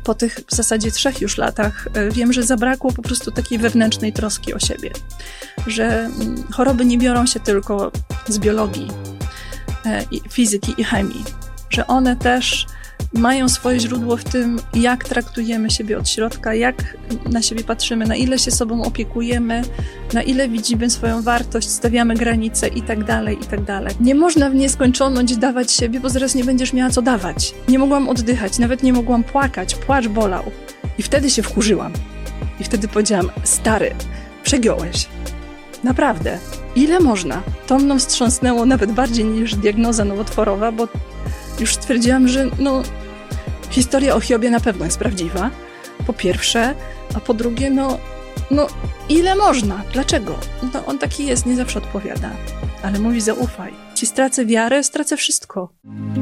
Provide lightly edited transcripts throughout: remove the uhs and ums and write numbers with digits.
po tych w zasadzie 3 już latach wiem, że zabrakło po prostu takiej wewnętrznej troski o siebie. Że choroby nie biorą się tylko z biologii, fizyki i chemii. Że one też mają swoje źródło w tym, jak traktujemy siebie od środka, jak na siebie patrzymy, na ile się sobą opiekujemy, na ile widzimy swoją wartość, stawiamy granice i tak dalej, i tak dalej. Nie można w nieskończoność dawać siebie, bo zaraz nie będziesz miała co dawać. Nie mogłam oddychać, nawet nie mogłam płakać, płacz bolał. I wtedy się wkurzyłam. I wtedy powiedziałam, stary, przegiąłeś. Naprawdę. Ile można? To mną wstrząsnęło nawet bardziej niż diagnoza nowotworowa, bo już stwierdziłam, że historia o Hiobie na pewno jest prawdziwa, po pierwsze, a po drugie, ile można? Dlaczego? On taki jest, nie zawsze odpowiada. Ale mówi, zaufaj. Jeśli stracę wiarę, stracę wszystko.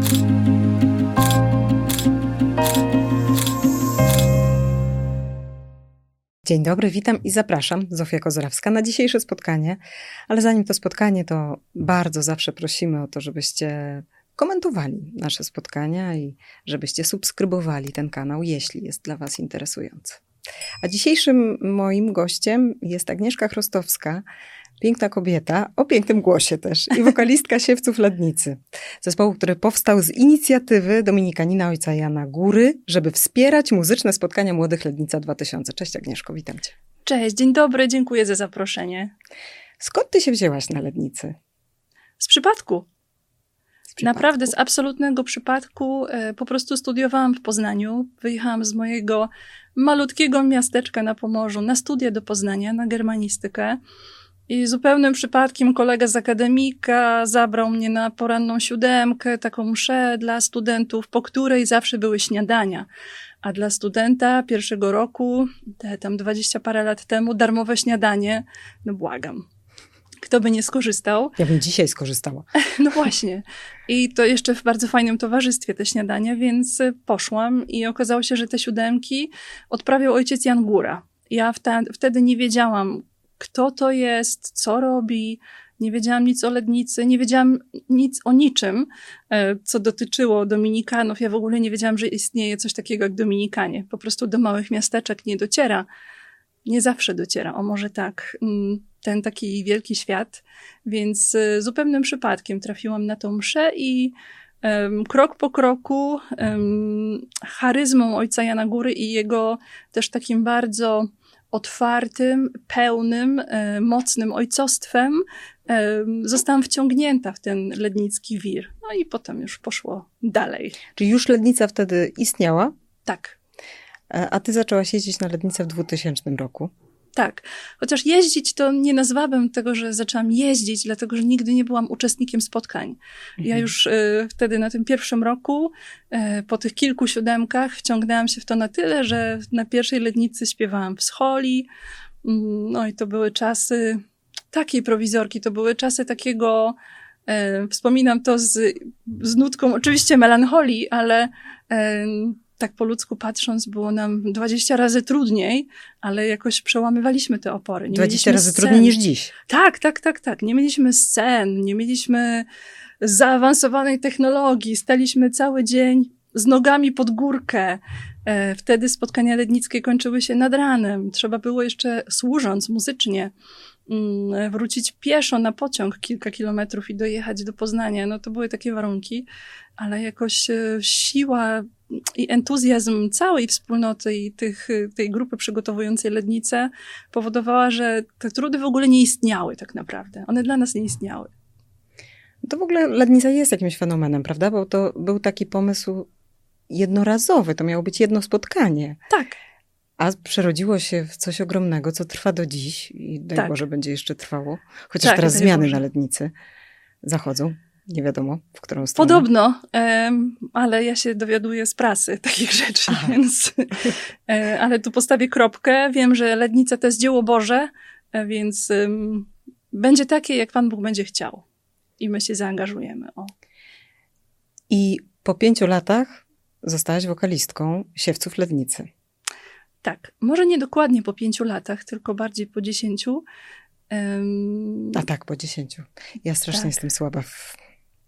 Dzień dobry, witam i zapraszam, Zofia Kozłowska, na dzisiejsze spotkanie. Ale zanim to spotkanie, to bardzo zawsze prosimy o to, żebyście komentowali nasze spotkania i żebyście subskrybowali ten kanał, jeśli jest dla was interesujący. A dzisiejszym moim gościem jest Agnieszka Chrostowska, piękna kobieta, o pięknym głosie też i wokalistka Siewców Lednicy. Zespołu, który powstał z inicjatywy dominikanina ojca Jana Góry, żeby wspierać muzyczne spotkania Młodych Lednica 2000. Cześć Agnieszko, witam cię. Cześć, dzień dobry, dziękuję za zaproszenie. Skąd ty się wzięłaś na Lednicy? Z przypadku. Naprawdę z absolutnego przypadku. Po prostu studiowałam w Poznaniu. Wyjechałam z mojego malutkiego miasteczka na Pomorzu na studia do Poznania, na germanistykę. I zupełnym przypadkiem kolega z akademika zabrał mnie na poranną 7, taką mszę dla studentów, po której zawsze były śniadania. A dla studenta pierwszego roku, tam 20 parę lat temu, darmowe śniadanie, błagam. Kto by nie skorzystał? Ja bym dzisiaj skorzystała. No właśnie. I to jeszcze w bardzo fajnym towarzystwie te śniadania, więc poszłam i okazało się, że te 7 odprawiał ojciec Jan Góra. Ja wtedy nie wiedziałam, kto to jest, co robi, nie wiedziałam nic o Lednicy, nie wiedziałam nic o niczym, co dotyczyło dominikanów. Ja w ogóle nie wiedziałam, że istnieje coś takiego jak dominikanie. Po prostu do małych miasteczek nie dociera. Nie zawsze dociera, o może tak, ten taki wielki świat. Więc zupełnym przypadkiem trafiłam na tą mszę i krok po kroku charyzmą ojca Jana Góry i jego też takim bardzo otwartym, pełnym, mocnym ojcostwem zostałam wciągnięta w ten lednicki wir. No i potem już poszło dalej. Czyli już Lednica wtedy istniała? Tak. A ty zaczęłaś jeździć na Lednicę w 2000 roku? Tak. Chociaż jeździć to nie nazwałabym tego, że zaczęłam jeździć, dlatego że nigdy nie byłam uczestnikiem spotkań. Ja już wtedy na tym pierwszym roku, po tych kilku 7 wciągnęłam się w to na tyle, że na pierwszej Lednicy śpiewałam w scholi. No i to były czasy takiej prowizorki, to były czasy takiego, wspominam to z nutką oczywiście melancholii, ale tak po ludzku patrząc, było nam 20 razy trudniej, ale jakoś przełamywaliśmy te opory. Nie 20 razy scen. trudniej niż dziś. Tak. Nie mieliśmy scen, nie mieliśmy zaawansowanej technologii. Staliśmy cały dzień z nogami pod górkę. Wtedy spotkania lednickie kończyły się nad ranem. Trzeba było jeszcze, służąc muzycznie, wrócić pieszo na pociąg kilka kilometrów i dojechać do Poznania. No to były takie warunki, ale jakoś siła i entuzjazm całej wspólnoty i tej grupy przygotowującej Lednicę powodowała, że te trudy w ogóle nie istniały tak naprawdę. One dla nas nie istniały. To w ogóle Lednica jest jakimś fenomenem, prawda? Bo to był taki pomysł jednorazowy. To miało być jedno spotkanie. Tak. A przerodziło się w coś ogromnego, co trwa do dziś i daj Boże będzie jeszcze trwało. Chociaż teraz zmiany na Lednicy zachodzą. Nie wiadomo, w którą stronę. Podobno, ale ja się dowiaduję z prasy takich rzeczy, więc ale tu postawię kropkę. Wiem, że Lednica to jest dzieło Boże, więc będzie takie, jak Pan Bóg będzie chciał. I my się zaangażujemy. I po 5 latach zostałaś wokalistką Siewców Lednicy. Tak, może nie dokładnie po 5 latach, tylko bardziej po 10. A tak, po 10. Ja strasznie jestem słaba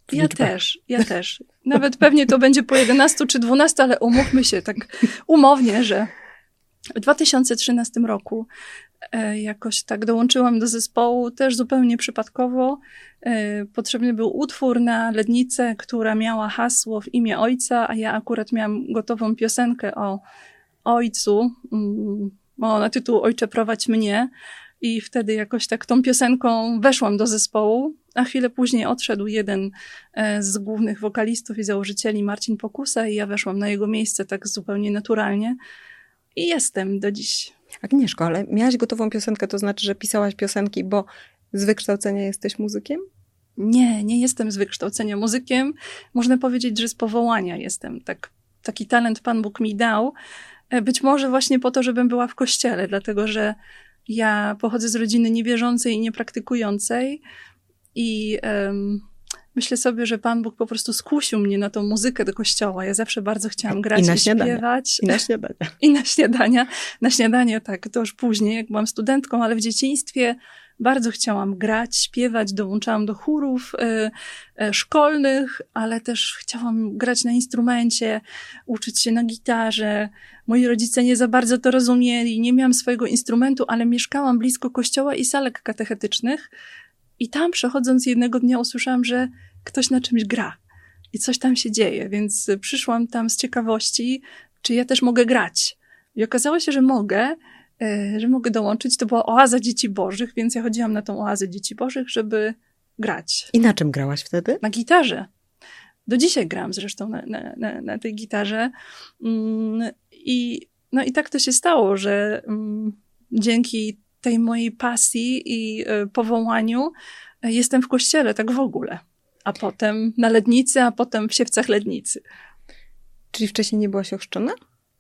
Ja też. Nawet pewnie to będzie po 11 czy 12, ale umówmy się tak umownie, że w 2013 roku jakoś tak dołączyłam do zespołu, też zupełnie przypadkowo. Potrzebny był utwór na Lednicę, która miała hasło w imię ojca, a ja akurat miałam gotową piosenkę o ojcu, na tytuł Ojcze prowadź mnie. I wtedy jakoś tak tą piosenką weszłam do zespołu, a chwilę później odszedł jeden z głównych wokalistów i założycieli, Marcin Pokusa, i ja weszłam na jego miejsce tak zupełnie naturalnie i jestem do dziś. Agnieszko, ale miałaś gotową piosenkę, to znaczy, że pisałaś piosenki, bo z wykształcenia jesteś muzykiem? Nie jestem z wykształcenia muzykiem. Można powiedzieć, że z powołania jestem. Taki talent Pan Bóg mi dał. Być może właśnie po to, żebym była w kościele, dlatego że ja pochodzę z rodziny niewierzącej i niepraktykującej i myślę sobie, że Pan Bóg po prostu skusił mnie na tą muzykę do kościoła. Ja zawsze bardzo chciałam grać i śpiewać. I na śniadania. I na śniadania. Na śniadanie tak, to już później, jak byłam studentką, ale w dzieciństwie bardzo chciałam grać, śpiewać, dołączałam do chórów szkolnych, ale też chciałam grać na instrumencie, uczyć się na gitarze. Moi rodzice nie za bardzo to rozumieli, nie miałam swojego instrumentu, ale mieszkałam blisko kościoła i salek katechetycznych i tam przechodząc jednego dnia usłyszałam, że ktoś na czymś gra i coś tam się dzieje, więc przyszłam tam z ciekawości, czy ja też mogę grać. I okazało się, że mogę dołączyć. To była oaza Dzieci Bożych, więc ja chodziłam na tą oazę Dzieci Bożych, żeby grać. I na czym grałaś wtedy? Na gitarze. Do dzisiaj gram zresztą na tej gitarze. I tak to się stało, że dzięki tej mojej pasji i powołaniu jestem w kościele, tak w ogóle. A potem na Lednicy, a potem w Siewcach Lednicy. Czyli wcześniej nie byłaś ochrzczona?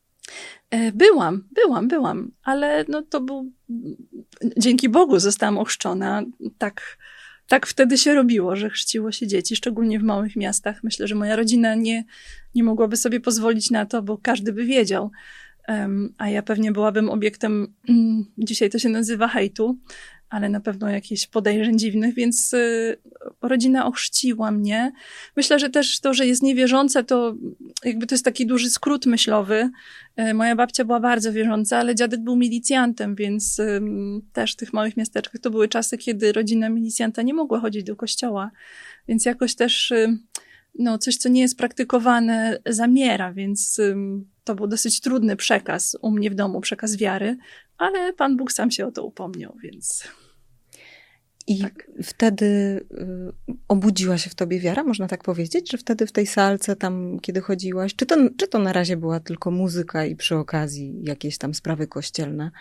Byłam, ale to był... Dzięki Bogu zostałam ochrzczona. Tak wtedy się robiło, że chrzciło się dzieci, szczególnie w małych miastach. Myślę, że moja rodzina nie mogłaby sobie pozwolić na to, bo każdy by wiedział. A ja pewnie byłabym obiektem, dzisiaj to się nazywa hejtu, ale na pewno jakichś podejrzeń dziwnych, więc rodzina ochrzciła mnie. Myślę, że też to, że jest niewierząca, to jakby to jest taki duży skrót myślowy. Moja babcia była bardzo wierząca, ale dziadek był milicjantem, więc też w tych małych miasteczkach to były czasy, kiedy rodzina milicjanta nie mogła chodzić do kościoła, więc jakoś też coś, co nie jest praktykowane, zamiera, więc to był dosyć trudny przekaz u mnie w domu, przekaz wiary, ale Pan Bóg sam się o to upomniał, więc... I wtedy obudziła się w tobie wiara, można tak powiedzieć? Że wtedy w tej salce tam, kiedy chodziłaś, czy to na razie była tylko muzyka i przy okazji jakieś tam sprawy kościelne?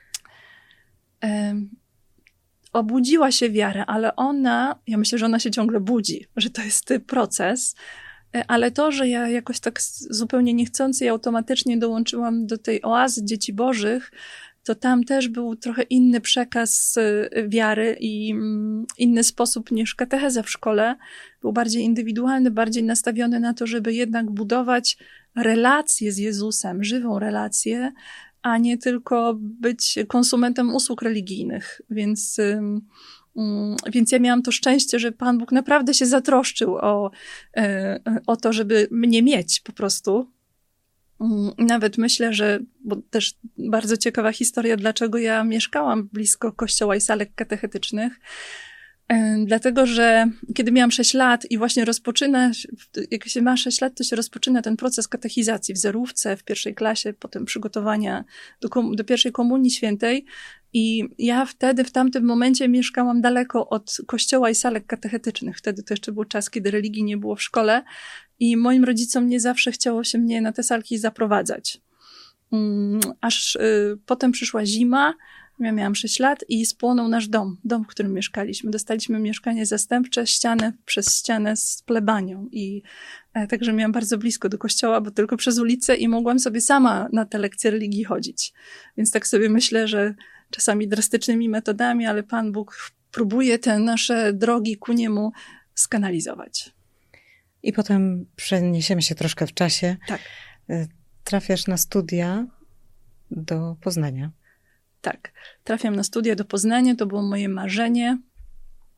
Obudziła się wiara, ale ja myślę, że ona się ciągle budzi, że to jest proces, ale to, że ja jakoś tak zupełnie niechcący i automatycznie dołączyłam do tej oazy Dzieci Bożych, to tam też był trochę inny przekaz wiary i inny sposób niż katecheza w szkole. Był bardziej indywidualny, bardziej nastawiony na to, żeby jednak budować relację z Jezusem, żywą relację, a nie tylko być konsumentem usług religijnych. Więc ja miałam to szczęście, że Pan Bóg naprawdę się zatroszczył o to, żeby mnie mieć po prostu. Nawet myślę, bo też bardzo ciekawa historia, dlaczego ja mieszkałam blisko kościoła i salek katechetycznych. Dlatego, że kiedy miałam 6 lat i właśnie jak się ma 6 lat, to się rozpoczyna ten proces katechizacji w zerówce, w 1. klasie, potem przygotowania do pierwszej komunii świętej. I ja wtedy, w tamtym momencie mieszkałam daleko od kościoła i salek katechetycznych. Wtedy to jeszcze był czas, kiedy religii nie było w szkole i moim rodzicom nie zawsze chciało się mnie na te salki zaprowadzać. Aż potem przyszła zima, ja miałam 6 lat i spłonął nasz dom, w którym mieszkaliśmy. Dostaliśmy mieszkanie zastępcze, ścianę przez ścianę z plebanią i także miałam bardzo blisko do kościoła, bo tylko przez ulicę i mogłam sobie sama na te lekcje religii chodzić. Więc tak sobie myślę, że czasami drastycznymi metodami, ale Pan Bóg próbuje te nasze drogi ku Niemu skanalizować. I potem przeniesiemy się troszkę w czasie. Tak. Trafiasz na studia do Poznania. Tak. Trafiam na studia do Poznania, to było moje marzenie.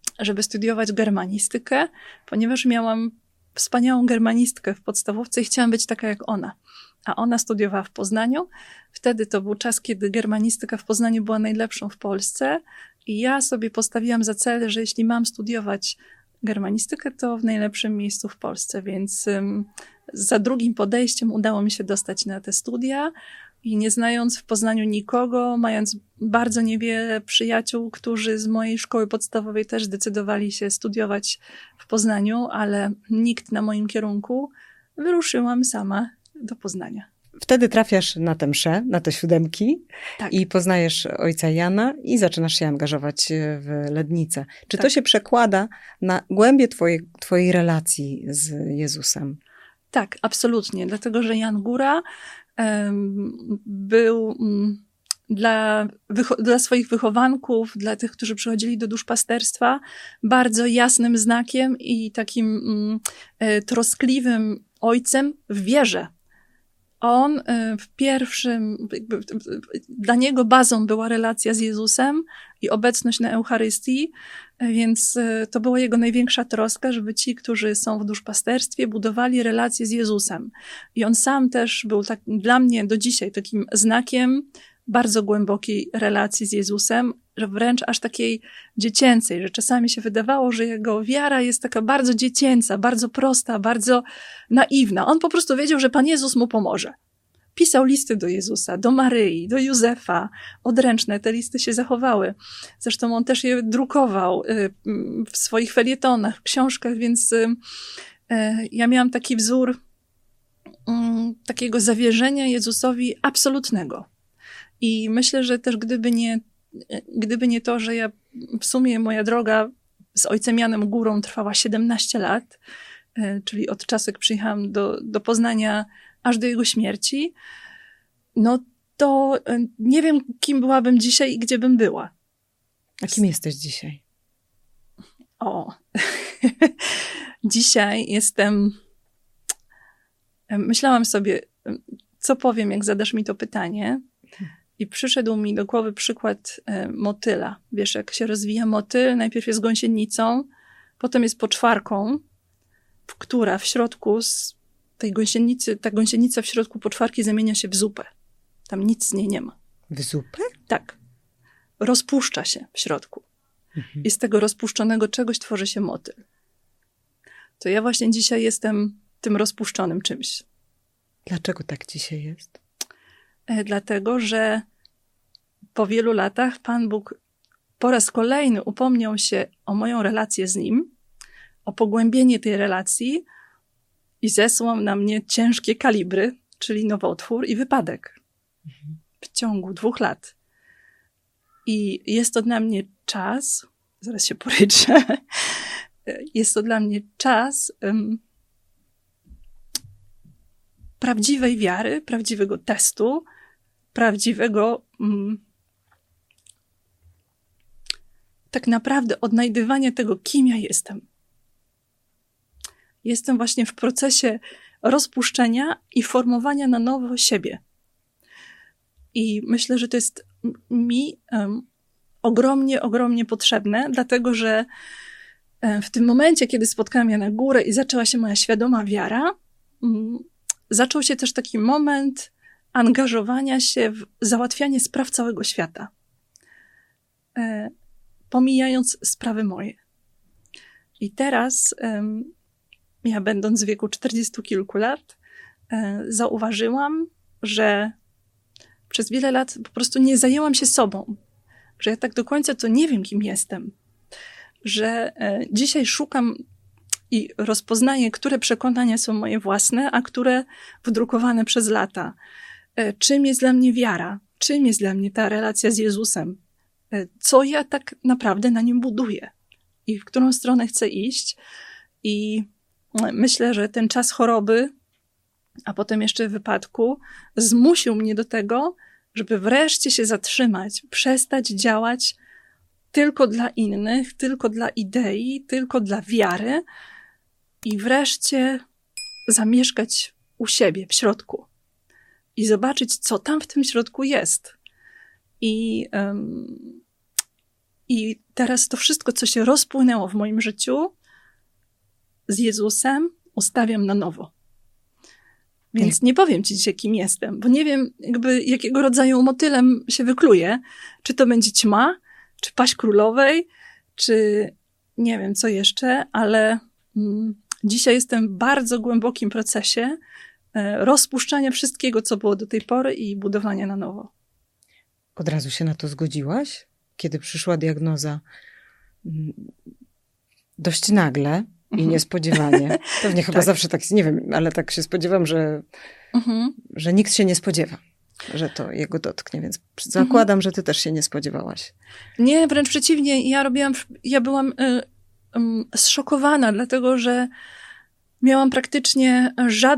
żeby studiować germanistykę, ponieważ miałam wspaniałą germanistkę w podstawówce i chciałam być taka jak ona. A ona studiowała w Poznaniu. Wtedy to był czas, kiedy germanistyka w Poznaniu była najlepszą w Polsce i ja sobie postawiłam za cel, że jeśli mam studiować germanistykę, to w najlepszym miejscu w Polsce, więc za drugim podejściem udało mi się dostać na te studia i nie znając w Poznaniu nikogo, mając bardzo niewiele przyjaciół, którzy z mojej szkoły podstawowej też zdecydowali się studiować w Poznaniu, ale nikt na moim kierunku, wyruszyłam sama do Poznania. Wtedy trafiasz na tę mszę, na te siódemki Tak. i poznajesz ojca Jana i zaczynasz się angażować w Lednicę. Czy to Tak. się przekłada na głębię twojej relacji z Jezusem? Tak, absolutnie. Dlatego, że Jan Góra był dla swoich wychowanków, dla tych, którzy przychodzili do duszpasterstwa, bardzo jasnym znakiem i takim troskliwym ojcem w wierze. On dla niego bazą była relacja z Jezusem i obecność na Eucharystii, więc to była jego największa troska, żeby ci, którzy są w duszpasterstwie, budowali relacje z Jezusem. I on sam też był tak, dla mnie do dzisiaj takim znakiem bardzo głębokiej relacji z Jezusem, że wręcz aż takiej dziecięcej, że czasami się wydawało, że jego wiara jest taka bardzo dziecięca, bardzo prosta, bardzo naiwna. On po prostu wiedział, że Pan Jezus mu pomoże. Pisał listy do Jezusa, do Maryi, do Józefa, odręczne, te listy się zachowały. Zresztą on też je drukował w swoich felietonach, książkach, więc ja miałam taki wzór takiego zawierzenia Jezusowi absolutnego. I myślę, że też gdyby nie to, że w sumie moja droga z ojcem Janem Górą trwała 17 lat, czyli od czasu, jak przyjechałam do Poznania aż do jego śmierci, no to nie wiem, kim byłabym dzisiaj i gdzie bym była. A kim jesteś dzisiaj? Dzisiaj jestem... Myślałam sobie, co powiem, jak zadasz mi to pytanie. I przyszedł mi do głowy przykład motyla. Wiesz, jak się rozwija motyl, najpierw jest gąsienicą, potem jest poczwarką, która w środku z tej gąsienicy, ta gąsienica w środku poczwarki zamienia się w zupę. Tam nic z niej nie ma. W zupę? Tak. Rozpuszcza się w środku. Mhm. I z tego rozpuszczonego czegoś tworzy się motyl. To ja właśnie dzisiaj jestem tym rozpuszczonym czymś. Dlaczego tak dzisiaj jest? Dlatego, że po wielu latach Pan Bóg po raz kolejny upomniał się o moją relację z Nim, o pogłębienie tej relacji i zesłał na mnie ciężkie kalibry, czyli nowotwór i wypadek w ciągu 2 lat. I jest to dla mnie czas, zaraz się poryczę, jest to dla mnie czas prawdziwej wiary, prawdziwego testu, prawdziwego tak naprawdę odnajdywania tego, kim ja jestem. Jestem właśnie w procesie rozpuszczenia i formowania na nowo siebie. I myślę, że to jest mi ogromnie, ogromnie potrzebne, dlatego że w tym momencie, kiedy spotkałam Jana Górę i zaczęła się moja świadoma wiara, zaczął się też taki moment angażowania się w załatwianie spraw całego świata, pomijając sprawy moje. I teraz ja, będąc w wieku 40 kilku lat, zauważyłam, że przez wiele lat po prostu nie zajęłam się sobą, że ja tak do końca to nie wiem, kim jestem, że dzisiaj szukam i rozpoznaję, które przekonania są moje własne, a które wdrukowane przez lata. Czym jest dla mnie wiara? Czym jest dla mnie ta relacja z Jezusem? Co ja tak naprawdę na nim buduję? I w którą stronę chcę iść? I myślę, że ten czas choroby, a potem jeszcze wypadku, zmusił mnie do tego, żeby wreszcie się zatrzymać, przestać działać tylko dla innych, tylko dla idei, tylko dla wiary i wreszcie zamieszkać u siebie w środku i zobaczyć, co tam w tym środku jest. I I teraz to wszystko, co się rozpłynęło w moim życiu z Jezusem, ustawiam na nowo. Więc nie powiem ci dzisiaj, kim jestem, bo nie wiem, jakiego rodzaju motylem się wykluję. Czy to będzie ćma, czy paść królowej, czy nie wiem, co jeszcze, ale dzisiaj jestem w bardzo głębokim procesie rozpuszczania wszystkiego, co było do tej pory i budowania na nowo. Od razu się na to zgodziłaś? Kiedy przyszła diagnoza dość nagle i niespodziewanie. Pewnie chyba zawsze tak, nie wiem, ale tak się spodziewam, że nikt się nie spodziewa, że to jego dotknie, więc zakładam, że ty też się nie spodziewałaś. Nie, wręcz przeciwnie. Ja byłam zszokowana, dlatego że miałam praktycznie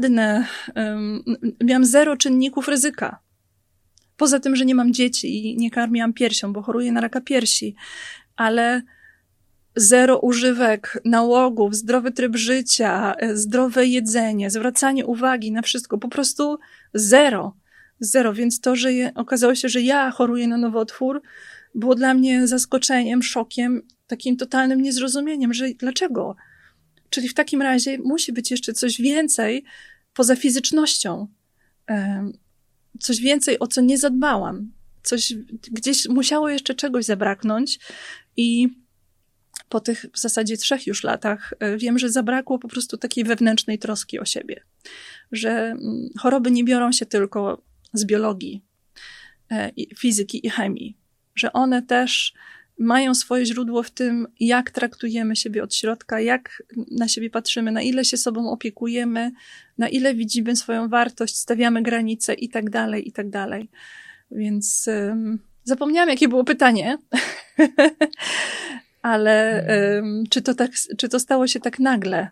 miałam 0 czynników ryzyka. Poza tym, że nie mam dzieci i nie karmiłam piersią, bo choruję na raka piersi, ale 0 używek, nałogów, zdrowy tryb życia, zdrowe jedzenie, zwracanie uwagi na wszystko, po prostu 0. Więc to, że okazało się, że ja choruję na nowotwór, było dla mnie zaskoczeniem, szokiem, takim totalnym niezrozumieniem, że dlaczego? Czyli w takim razie musi być jeszcze coś więcej poza fizycznością. Coś więcej, o co nie zadbałam. Gdzieś musiało jeszcze czegoś zabraknąć i po tych w zasadzie 3 już latach wiem, że zabrakło po prostu takiej wewnętrznej troski o siebie. Że choroby nie biorą się tylko z biologii, fizyki i chemii. Że one też mają swoje źródło w tym, jak traktujemy siebie od środka, jak na siebie patrzymy, na ile się sobą opiekujemy, na ile widzimy swoją wartość, stawiamy granice i tak dalej. Więc zapomniałam, jakie było pytanie, ale czy to stało się tak nagle?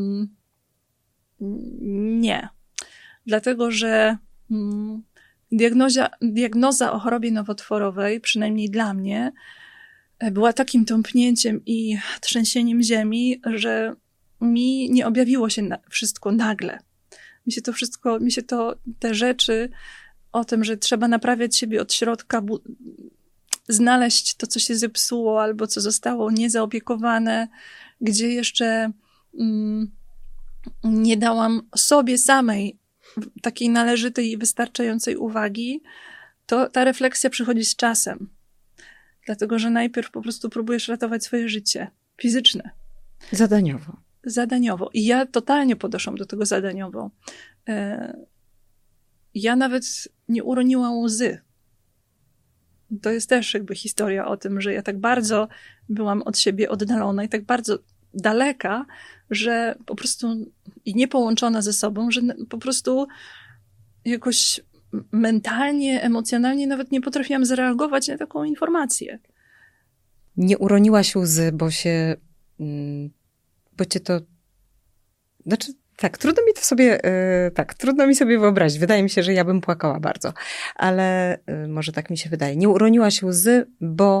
Nie. Dlatego, że diagnoza o chorobie nowotworowej, przynajmniej dla mnie, była takim tąpnięciem i trzęsieniem ziemi, że mi nie objawiło się wszystko nagle. Te rzeczy o tym, że trzeba naprawiać siebie od środka, znaleźć to, co się zepsuło albo co zostało niezaopiekowane, gdzie jeszcze nie dałam sobie samej takiej należytej i wystarczającej uwagi, to ta refleksja przychodzi z czasem. Dlatego, że najpierw po prostu próbujesz ratować swoje życie fizyczne. Zadaniowo. I ja totalnie podeszłam do tego zadaniowo. Ja nawet nie uroniłam łzy. To jest też jakby historia o tym, że ja tak bardzo byłam od siebie oddalona i tak bardzo daleka, że po prostu i niepołączona ze sobą, że po prostu jakoś mentalnie, emocjonalnie nawet nie potrafiłam zareagować na taką informację. Nie uroniłaś łzy, bo cię to... Znaczy, tak, trudno mi sobie wyobrazić. Wydaje mi się, że ja bym płakała bardzo, ale może tak mi się wydaje. Nie uroniłaś łzy, bo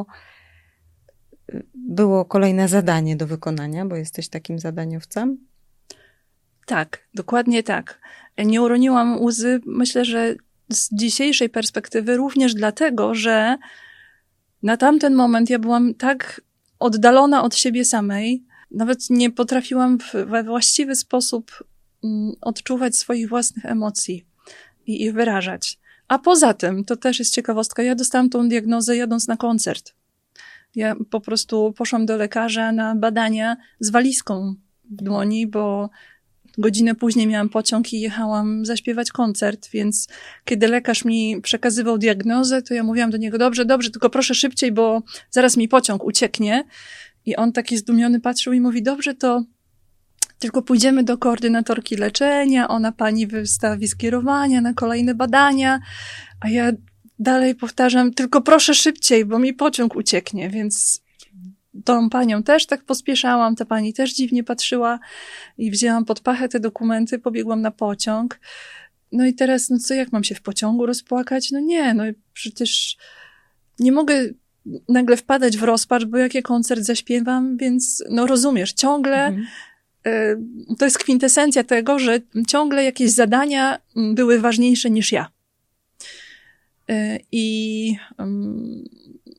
było kolejne zadanie do wykonania, bo jesteś takim zadaniowcem? Tak, dokładnie tak. Nie uroniłam łzy, myślę, że z dzisiejszej perspektywy również dlatego, że na tamten moment ja byłam tak oddalona od siebie samej, nawet nie potrafiłam we właściwy sposób odczuwać swoich własnych emocji i ich wyrażać. A poza tym, to też jest ciekawostka, ja dostałam tą diagnozę jadąc na koncert. Ja po prostu poszłam do lekarza na badania z walizką w dłoni, bo godzinę później miałam pociąg i jechałam zaśpiewać koncert, więc kiedy lekarz mi przekazywał diagnozę, to ja mówiłam do niego, dobrze, tylko proszę szybciej, bo zaraz mi pociąg ucieknie. I on taki zdumiony patrzył i mówi, dobrze, to tylko pójdziemy do koordynatorki leczenia, ona pani wystawi skierowania na kolejne badania, a ja dalej powtarzam, tylko proszę szybciej, bo mi pociąg ucieknie, więc tą panią też tak pospieszałam, ta pani też dziwnie patrzyła i wzięłam pod pachę te dokumenty, pobiegłam na pociąg. No i teraz, no co, jak mam się w pociągu rozpłakać? No nie, no przecież nie mogę nagle wpadać w rozpacz, bo jak ja koncert zaśpiewam, więc no rozumiesz, ciągle to jest kwintesencja tego, że ciągle jakieś zadania były ważniejsze niż ja. I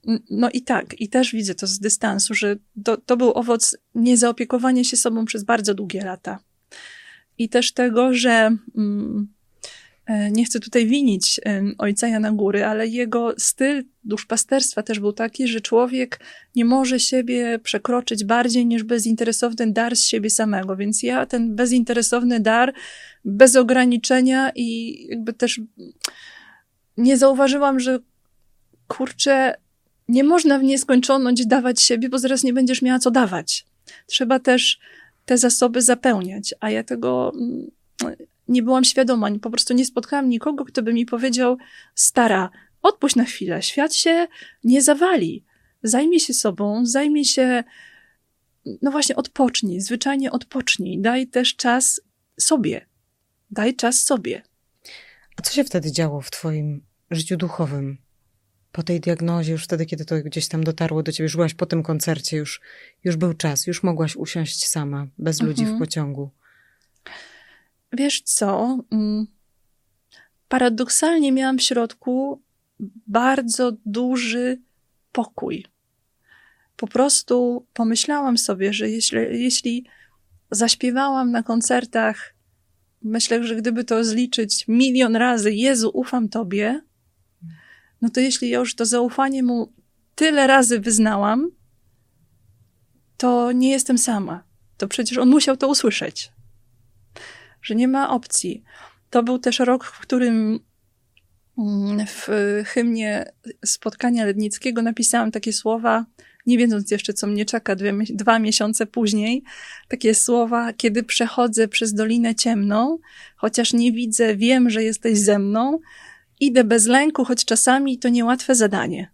No i tak, i też widzę to z dystansu, że to był owoc niezaopiekowania się sobą przez bardzo długie lata. I też tego, że nie chcę tutaj winić ojca Jana Góry, ale jego styl duszpasterstwa też był taki, że człowiek nie może siebie przekroczyć bardziej niż bezinteresowny dar z siebie samego. Więc ja ten bezinteresowny dar, bez ograniczenia i jakby też nie zauważyłam, że kurczę, nie można w nieskończoność dawać siebie, bo zaraz nie będziesz miała co dawać. Trzeba też te zasoby zapełniać, a ja tego nie byłam świadoma. Po prostu nie spotkałam nikogo, kto by mi powiedział: stara, odpuść na chwilę, świat się nie zawali. Zajmij się sobą, zajmij się, no właśnie, odpocznij, zwyczajnie odpocznij. Daj też czas sobie. Daj czas sobie. A co się wtedy działo w twoim życiu duchowym? Po tej diagnozie, już wtedy, kiedy to gdzieś tam dotarło do ciebie, już byłaś po tym koncercie, już był czas, już mogłaś usiąść sama, bez ludzi w pociągu. Wiesz co? Paradoksalnie miałam w środku bardzo duży pokój. Po prostu pomyślałam sobie, że jeśli zaśpiewałam na koncertach, myślę, że gdyby to zliczyć 1 000 000 razy: Jezu, ufam Tobie, no to jeśli ja już to zaufanie Mu tyle razy wyznałam, to nie jestem sama. To przecież On musiał to usłyszeć. Że nie ma opcji. To był też rok, w którym w hymnie spotkania Lednickiego napisałam takie słowa, nie wiedząc jeszcze, co mnie czeka 2 miesiące później, takie słowa: kiedy przechodzę przez dolinę ciemną, chociaż nie widzę, wiem, że jesteś ze mną, idę bez lęku, choć czasami to niełatwe zadanie.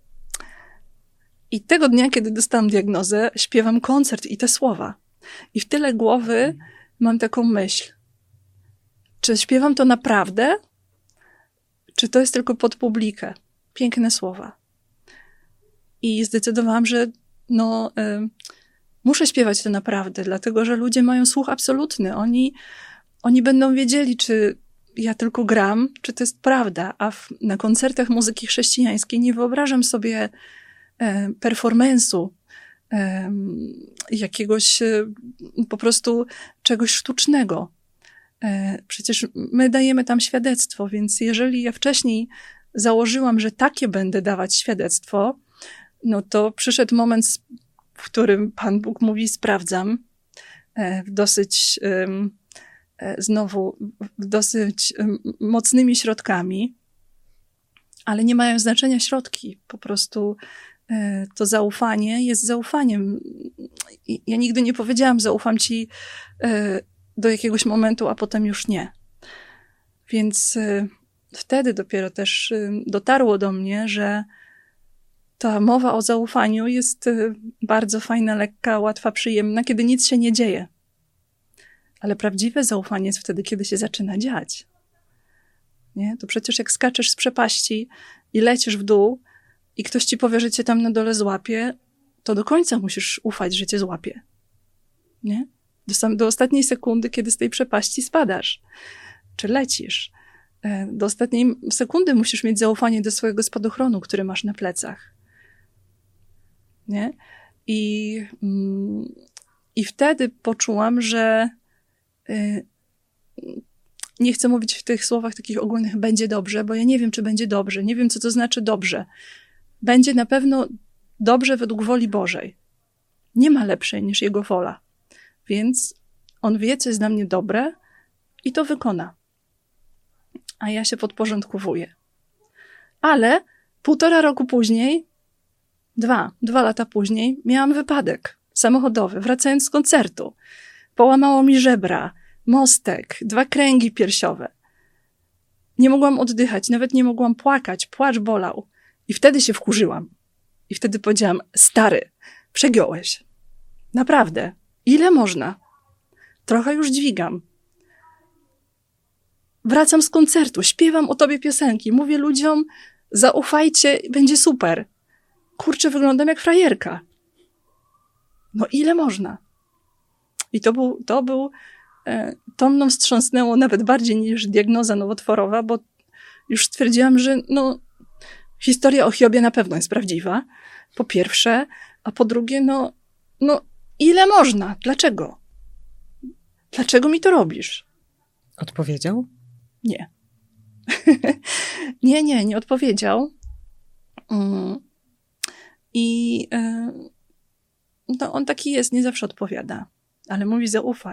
I tego dnia, kiedy dostałam diagnozę, śpiewam koncert i te słowa. I w tyle głowy mam taką myśl: czy śpiewam to naprawdę? Czy to jest tylko pod publikę? Piękne słowa. I zdecydowałam, że muszę śpiewać to naprawdę, dlatego że ludzie mają słuch absolutny. Oni będą wiedzieli, czy ja tylko gram, czy to jest prawda. A na koncertach muzyki chrześcijańskiej nie wyobrażam sobie performance'u, jakiegoś po prostu czegoś sztucznego. Przecież my dajemy tam świadectwo, więc jeżeli ja wcześniej założyłam, że takie będę dawać świadectwo, no to przyszedł moment, w którym Pan Bóg mówi: sprawdzam, dosyć mocnymi środkami, ale nie mają znaczenia środki. Po prostu to zaufanie jest zaufaniem. Ja nigdy nie powiedziałam: zaufam Ci do jakiegoś momentu, a potem już nie. Więc wtedy dopiero też dotarło do mnie, że ta mowa o zaufaniu jest bardzo fajna, lekka, łatwa, przyjemna, kiedy nic się nie dzieje. Ale prawdziwe zaufanie jest wtedy, kiedy się zaczyna dziać. Nie? To przecież jak skaczesz z przepaści i lecisz w dół i ktoś ci powie, że cię tam na dole złapie, to do końca musisz ufać, że cię złapie. Nie? Do ostatniej sekundy, kiedy z tej przepaści spadasz. Czy lecisz. Do ostatniej sekundy musisz mieć zaufanie do swojego spadochronu, który masz na plecach. Nie? I wtedy poczułam, że nie chcę mówić w tych słowach takich ogólnych: będzie dobrze, bo ja nie wiem, czy będzie dobrze. Nie wiem, co to znaczy dobrze. Będzie na pewno dobrze według woli Bożej. Nie ma lepszej niż Jego wola. Więc On wie, co jest dla mnie dobre i to wykona. A ja się podporządkowuję. Ale 1,5 roku później, 2 lata później, miałam wypadek samochodowy, wracając z koncertu. Połamało mi żebra, mostek, 2 kręgi piersiowe. Nie mogłam oddychać, nawet nie mogłam płakać, płacz bolał. I wtedy się wkurzyłam. I wtedy powiedziałam: stary, przegiąłeś. Naprawdę. Ile można? Trochę już dźwigam. Wracam z koncertu, śpiewam o tobie piosenki, mówię ludziom: zaufajcie, będzie super. Kurczę, wyglądam jak frajerka. No ile można? I to mną wstrząsnęło nawet bardziej niż diagnoza nowotworowa, bo już stwierdziłam, że historia o Hiobie na pewno jest prawdziwa, po pierwsze, a po drugie, no ile można? Dlaczego? Dlaczego mi to robisz? Odpowiedział? Nie. nie odpowiedział. I no, on taki jest, nie zawsze odpowiada. Ale mówi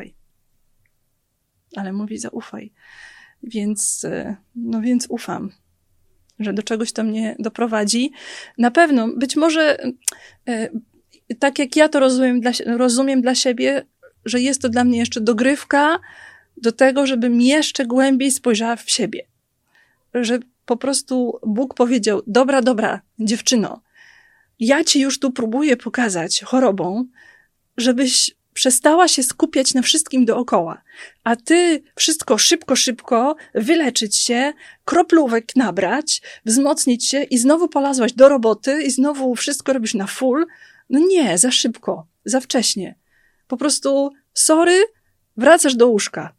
zaufaj. Więc ufam, że do czegoś to mnie doprowadzi. Na pewno, być może tak jak ja to rozumiem dla siebie, że jest to dla mnie jeszcze dogrywka do tego, żebym jeszcze głębiej spojrzała w siebie. Że po prostu Bóg powiedział, dobra, dziewczyno, ja ci już tu próbuję pokazać chorobą, żebyś przestała się skupiać na wszystkim dookoła, a ty wszystko szybko wyleczyć się, kroplówek nabrać, wzmocnić się i znowu polazłaś do roboty i znowu wszystko robisz na full. No nie, za szybko, za wcześnie. Po prostu, sorry, wracasz do łóżka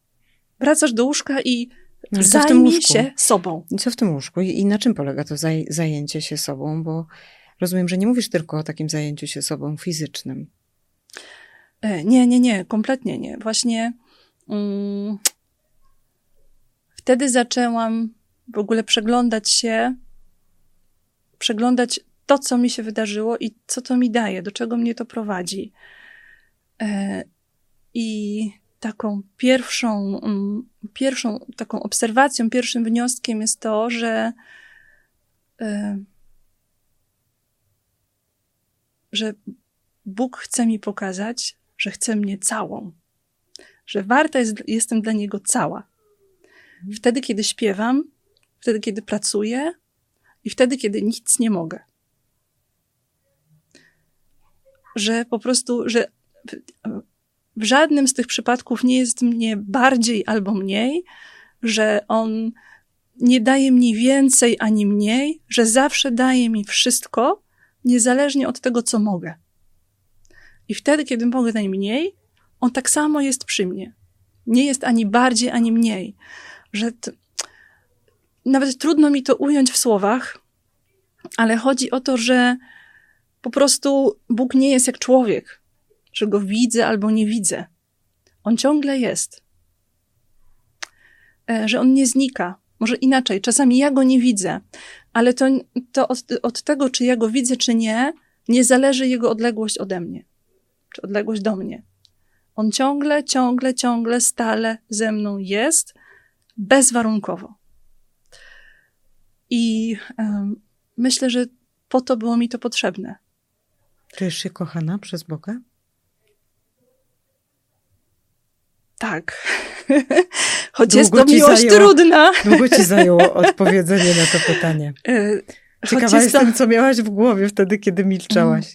i zajmij się sobą. I co w tym łóżku? I na czym polega to zajęcie się sobą? Bo rozumiem, że nie mówisz tylko o takim zajęciu się sobą fizycznym. Nie, kompletnie nie. Właśnie wtedy zaczęłam w ogóle przeglądać to, co mi się wydarzyło i co to mi daje, do czego mnie to prowadzi. I taką pierwszą taką obserwacją, pierwszym wnioskiem jest to, że Bóg chce mi pokazać, że chce mnie całą. Że jestem dla Niego cała. Wtedy, kiedy śpiewam, wtedy, kiedy pracuję i wtedy, kiedy nic nie mogę. Że po prostu, że w żadnym z tych przypadków nie jest mnie bardziej albo mniej, że On nie daje mi więcej ani mniej, że zawsze daje mi wszystko, niezależnie od tego, co mogę. I wtedy, kiedy mogę najmniej, On tak samo jest przy mnie. Nie jest ani bardziej, ani mniej. Że nawet trudno mi to ująć w słowach, ale chodzi o to, że po prostu Bóg nie jest jak człowiek, że Go widzę albo nie widzę. On ciągle jest. Że On nie znika. Może inaczej, czasami ja Go nie widzę, ale to od tego, czy ja Go widzę, czy nie zależy Jego odległość ode mnie, czy odległość do mnie. On ciągle, stale ze mną jest, bezwarunkowo. I myślę, że po to było mi to potrzebne. Czujesz się kochana przez Boga? Tak. Choć jest to miłość trudna. Długo ci zajęło odpowiedzenie na to pytanie. Ciekawa jestem, co miałaś w głowie wtedy, kiedy milczałaś.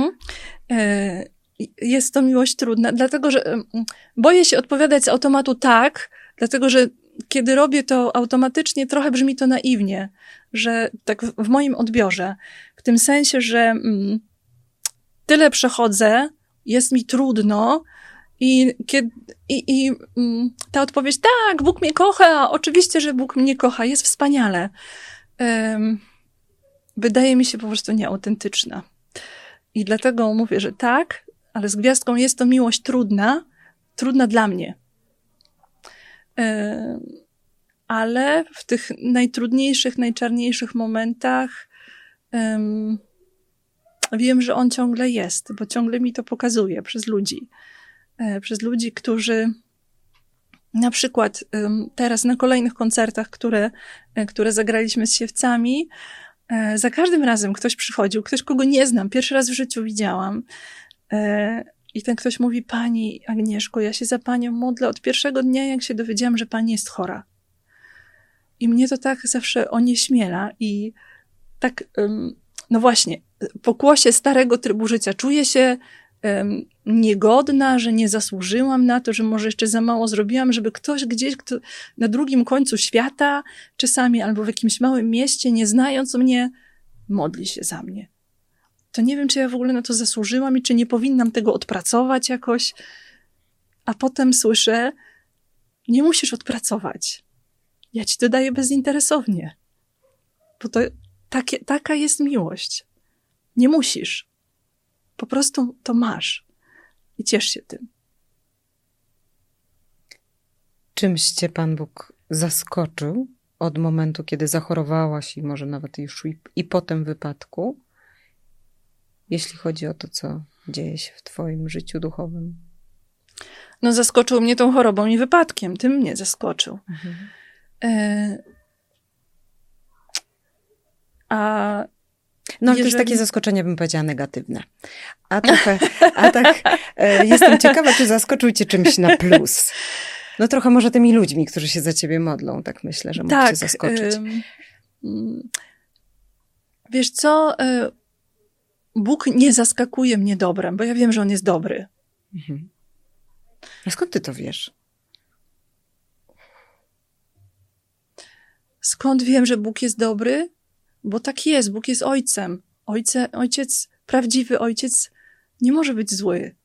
Jest to miłość trudna, dlatego że boję się odpowiadać z automatu tak, dlatego że kiedy robię to automatycznie, trochę brzmi to naiwnie, że tak w moim odbiorze, w tym sensie, że tyle przechodzę, jest mi trudno i ta odpowiedź, tak, Bóg mnie kocha, oczywiście, że Bóg mnie kocha, jest wspaniale. Wydaje mi się po prostu nieautentyczna. I dlatego mówię, że tak, ale z gwiazdką jest to miłość trudna dla mnie. Ale w tych najtrudniejszych, najczarniejszych momentach wiem, że On ciągle jest, bo ciągle mi to pokazuje przez ludzi. Przez ludzi, którzy na przykład teraz na kolejnych koncertach, które zagraliśmy z Siewcami, za każdym razem ktoś przychodził, ktoś, kogo nie znam, pierwszy raz w życiu widziałam, i ten ktoś mówi, Pani Agnieszko, ja się za Panią modlę od pierwszego dnia, jak się dowiedziałam, że Pani jest chora. I mnie to tak zawsze onieśmiela i tak, no właśnie, pokłosie starego trybu życia. Czuję się niegodna, że nie zasłużyłam na to, że może jeszcze za mało zrobiłam, żeby ktoś gdzieś na drugim końcu świata, czasami albo w jakimś małym mieście, nie znając mnie, modli się za mnie. To nie wiem, czy ja w ogóle na to zasłużyłam i czy nie powinnam tego odpracować jakoś. A potem słyszę, nie musisz odpracować. Ja ci to daję bezinteresownie. Bo to taka jest miłość. Nie musisz. Po prostu to masz. I ciesz się tym. Czymś cię Pan Bóg zaskoczył od momentu, kiedy zachorowałaś i może nawet już i po tym wypadku, jeśli chodzi o to, co dzieje się w twoim życiu duchowym? No zaskoczył mnie tą chorobą i wypadkiem. Tym mnie zaskoczył. No ale to jest takie zaskoczenie, bym powiedziała, negatywne. Jestem ciekawa, czy zaskoczył cię czymś na plus. No trochę może tymi ludźmi, którzy się za ciebie modlą, tak myślę, że mógł cię zaskoczyć. Wiesz co? Bóg nie zaskakuje mnie dobrem, bo ja wiem, że On jest dobry. A skąd ty to wiesz? Skąd wiem, że Bóg jest dobry? Bo tak jest, Bóg jest ojcem. Ojciec, prawdziwy ojciec nie może być zły.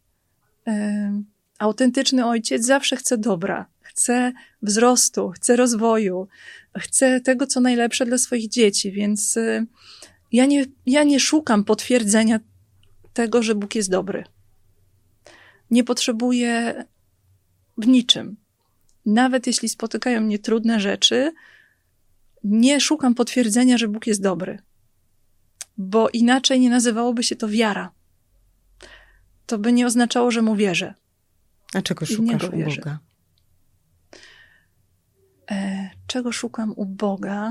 Autentyczny ojciec zawsze chce dobra. Chce wzrostu, chce rozwoju. Chce tego, co najlepsze dla swoich dzieci. Więc ja nie szukam potwierdzenia tego, że Bóg jest dobry. Nie potrzebuję w niczym. Nawet jeśli spotykają mnie trudne rzeczy, nie szukam potwierdzenia, że Bóg jest dobry. Bo inaczej nie nazywałoby się to wiara. To by nie oznaczało, że Mu wierzę. A czego szukasz u Boga? Czego szukam u Boga?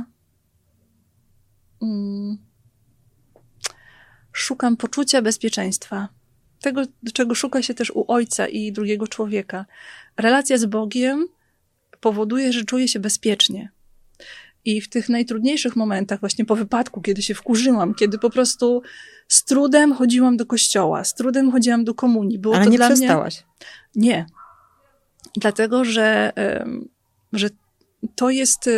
Szukam poczucia bezpieczeństwa. Tego, czego szuka się też u Ojca i drugiego człowieka. Relacja z Bogiem powoduje, że czuję się bezpiecznie. I w tych najtrudniejszych momentach, właśnie po wypadku, kiedy się wkurzyłam, kiedy po prostu z trudem chodziłam do kościoła, z trudem chodziłam do komunii. Było Ale to nie dla przestałaś? mnie... Nie. Dlatego, że to jest...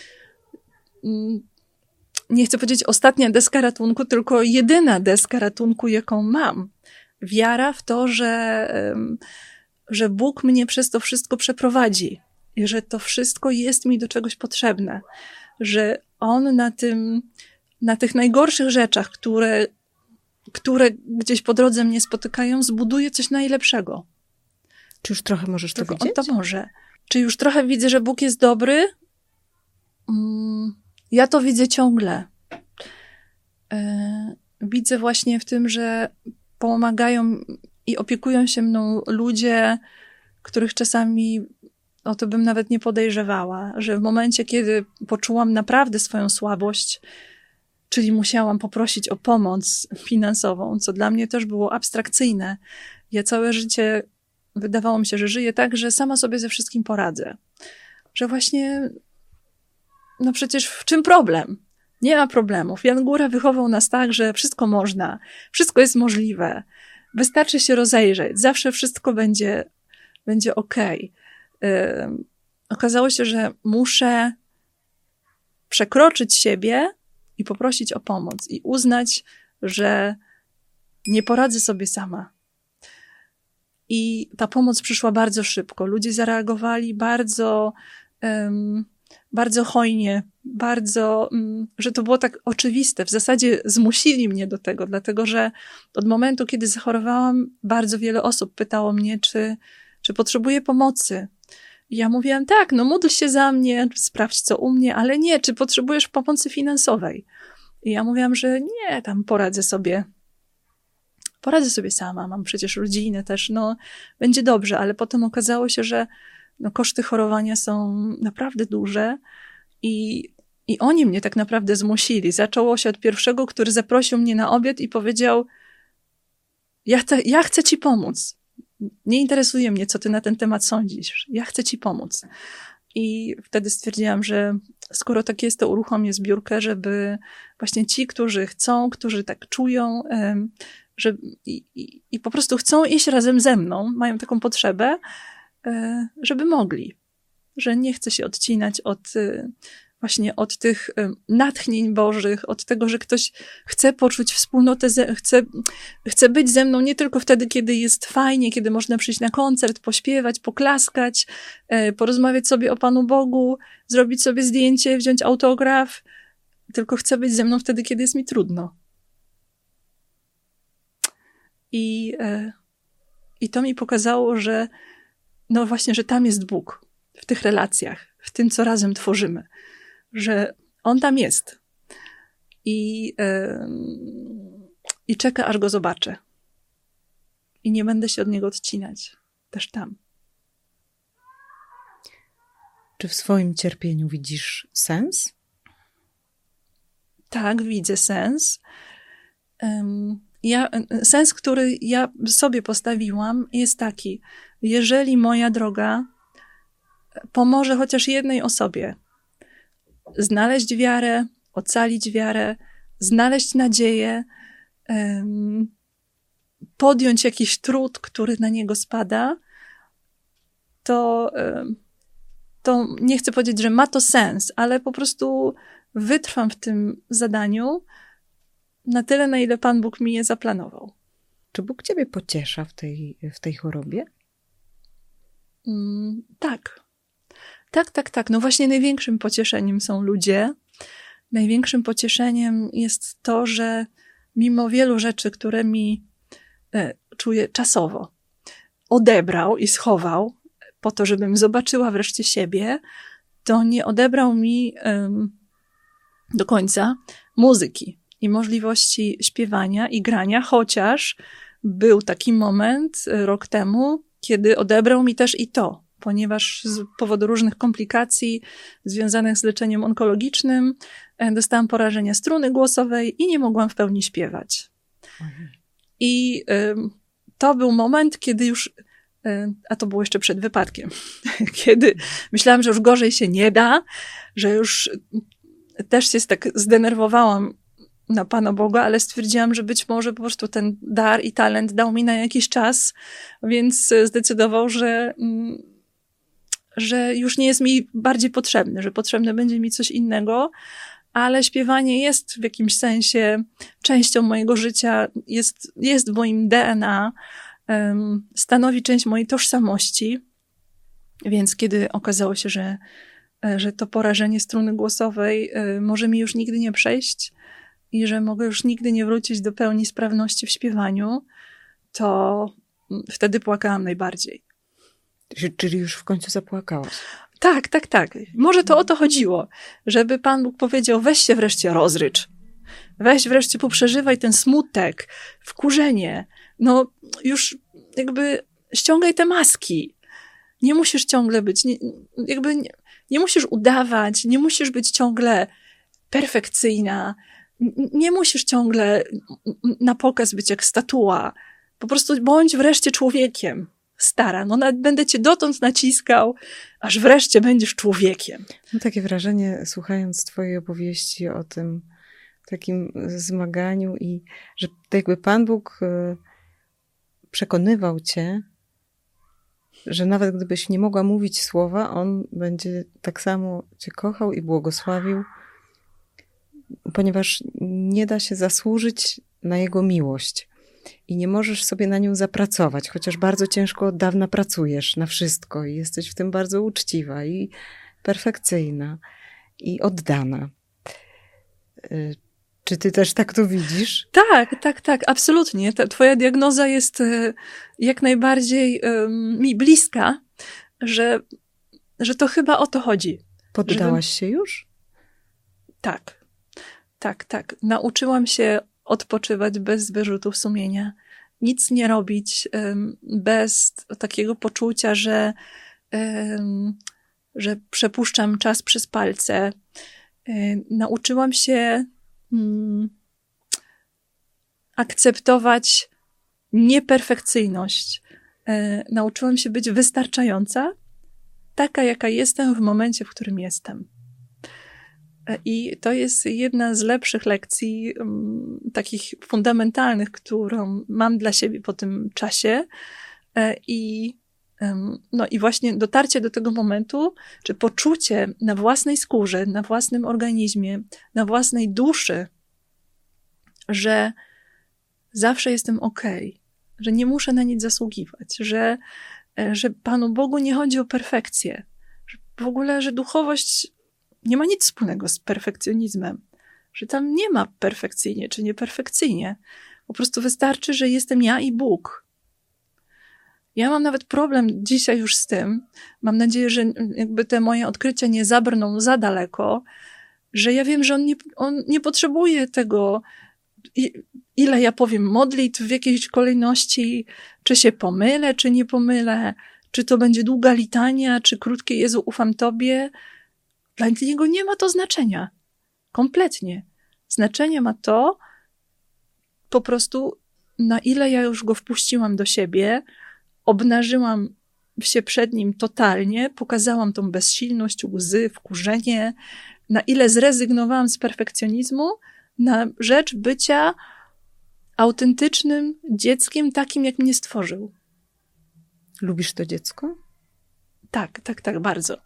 Nie chcę powiedzieć ostatnia deska ratunku, tylko jedyna deska ratunku, jaką mam. Wiara w to, że Bóg mnie przez to wszystko przeprowadzi. I że to wszystko jest mi do czegoś potrzebne. Że On na tych najgorszych rzeczach, które gdzieś po drodze mnie spotykają, zbuduje coś najlepszego. Czy już trochę możesz to widzieć? On to może. Czy już trochę widzę, że Bóg jest dobry? Ja to widzę ciągle. Widzę właśnie w tym, że pomagają i opiekują się mną ludzie, których czasami o to bym nawet nie podejrzewała, że w momencie, kiedy poczułam naprawdę swoją słabość, czyli musiałam poprosić o pomoc finansową, co dla mnie też było abstrakcyjne. Ja całe życie wydawało mi się, że żyję tak, że sama sobie ze wszystkim poradzę. Że właśnie, no przecież w czym problem? Nie ma problemów. Jan Góra wychował nas tak, że wszystko można, wszystko jest możliwe. Wystarczy się rozejrzeć, zawsze wszystko będzie okej. Okazało się, że muszę przekroczyć siebie i poprosić o pomoc i uznać, że nie poradzę sobie sama. I ta pomoc przyszła bardzo szybko. Ludzie zareagowali bardzo, bardzo hojnie, bardzo, że to było tak oczywiste. W zasadzie zmusili mnie do tego, dlatego że od momentu, kiedy zachorowałam, bardzo wiele osób pytało mnie, czy potrzebuję pomocy. I ja mówiłam, tak, no módl się za mnie, sprawdź co u mnie, ale nie, czy potrzebujesz pomocy finansowej? I ja mówiłam, że nie, tam poradzę sobie sama, mam przecież rodzinę też, no będzie dobrze, ale potem okazało się, że no, koszty chorowania są naprawdę duże i oni mnie tak naprawdę zmusili. Zaczęło się od pierwszego, który zaprosił mnie na obiad i powiedział, ja chcę ci pomóc. Nie interesuje mnie, co ty na ten temat sądzisz. Ja chcę ci pomóc. I wtedy stwierdziłam, że skoro tak jest, to uruchomię zbiórkę, żeby właśnie ci, którzy chcą, którzy tak czują, i po prostu chcą iść razem ze mną, mają taką potrzebę, żeby mogli. Że nie chcę się odcinać właśnie od tych natchnień bożych, od tego, że ktoś chce poczuć wspólnotę, chce być ze mną nie tylko wtedy, kiedy jest fajnie, kiedy można przyjść na koncert, pośpiewać, poklaskać, porozmawiać sobie o Panu Bogu, zrobić sobie zdjęcie, wziąć autograf, tylko chce być ze mną wtedy, kiedy jest mi trudno. I to mi pokazało, że no właśnie, że tam jest Bóg. W tych relacjach, w tym, co razem tworzymy. Że On tam jest. I czeka, aż Go zobaczę. I nie będę się od Niego odcinać. Też tam. Czy w swoim cierpieniu widzisz sens? Tak, widzę sens. Sens, który ja sobie postawiłam, jest taki. Jeżeli moja droga pomoże chociaż jednej osobie znaleźć wiarę, ocalić wiarę, znaleźć nadzieję, podjąć jakiś trud, który na niego spada, to nie chcę powiedzieć, że ma to sens, ale po prostu wytrwam w tym zadaniu na tyle, na ile Pan Bóg mi je zaplanował. Czy Bóg ciebie pociesza w tej chorobie? Tak. Tak. No właśnie największym pocieszeniem są ludzie. Największym pocieszeniem jest to, że mimo wielu rzeczy, które mi czuję czasowo, odebrał i schował po to, żebym zobaczyła wreszcie siebie, to nie odebrał mi do końca muzyki i możliwości śpiewania i grania, chociaż był taki moment rok temu, kiedy odebrał mi też i to, ponieważ z powodu różnych komplikacji związanych z leczeniem onkologicznym dostałam porażenie struny głosowej i nie mogłam w pełni śpiewać. I to był moment, kiedy już, a to było jeszcze przed wypadkiem, kiedy myślałam, że już gorzej się nie da, że już też się tak zdenerwowałam na Pana Boga, ale stwierdziłam, że być może po prostu ten dar i talent dał mi na jakiś czas, więc zdecydował, że już nie jest mi bardziej potrzebny, że potrzebne będzie mi coś innego, ale śpiewanie jest w jakimś sensie częścią mojego życia, jest w moim DNA, stanowi część mojej tożsamości, więc kiedy okazało się, że to porażenie struny głosowej może mi już nigdy nie przejść i że mogę już nigdy nie wrócić do pełni sprawności w śpiewaniu, to wtedy płakałam najbardziej. Czyli już w końcu zapłakałaś? Tak. Może to o to chodziło, żeby Pan Bóg powiedział, weź się wreszcie rozrycz. Weź wreszcie poprzeżywaj ten smutek, wkurzenie. No już jakby ściągaj te maski. Nie musisz ciągle być, nie musisz udawać, nie musisz być ciągle perfekcyjna, nie musisz ciągle na pokaz być jak statua. Po prostu bądź wreszcie człowiekiem. Stara, no nawet będę cię dotąd naciskał, aż wreszcie będziesz człowiekiem. Mam takie wrażenie, słuchając twojej opowieści o tym takim zmaganiu i że jakby Pan Bóg przekonywał cię, że nawet gdybyś nie mogła mówić słowa, On będzie tak samo cię kochał i błogosławił, ponieważ nie da się zasłużyć na Jego miłość. I nie możesz sobie na nią zapracować, chociaż bardzo ciężko od dawna pracujesz na wszystko i jesteś w tym bardzo uczciwa i perfekcyjna i oddana. Czy ty też tak to widzisz? Tak, absolutnie. Twoja diagnoza jest jak najbardziej mi bliska, że to chyba o to chodzi. Poddałaś się już? Tak. Nauczyłam się odpoczywać bez wyrzutów sumienia. Nic nie robić bez takiego poczucia, że przepuszczam czas przez palce. Nauczyłam się akceptować nieperfekcyjność. Nauczyłam się być wystarczająca, taka jaka jestem w momencie, w którym jestem. I to jest jedna z lepszych lekcji, takich fundamentalnych, którą mam dla siebie po tym czasie. No i właśnie dotarcie do tego momentu, czy poczucie na własnej skórze, na własnym organizmie, na własnej duszy, że zawsze jestem okej, że nie muszę na nic zasługiwać, że Panu Bogu nie chodzi o perfekcję, że w ogóle, że duchowość nie ma nic wspólnego z perfekcjonizmem, że tam nie ma perfekcyjnie czy nieperfekcyjnie. Po prostu wystarczy, że jestem ja i Bóg. Ja mam nawet problem dzisiaj już z tym, mam nadzieję, że jakby te moje odkrycia nie zabrną za daleko, że ja wiem, że on nie potrzebuje tego, ile ja powiem modlitw w jakiejś kolejności, czy się pomylę, czy nie pomylę, czy to będzie długa litania, czy krótkie Jezu, ufam Tobie. Dla niego nie ma to znaczenia. Kompletnie. Znaczenie ma to po prostu, na ile ja już go wpuściłam do siebie, obnażyłam się przed nim totalnie, pokazałam tą bezsilność, łzy, wkurzenie, na ile zrezygnowałam z perfekcjonizmu na rzecz bycia autentycznym dzieckiem, takim jak mnie stworzył. Lubisz to dziecko? Tak, bardzo.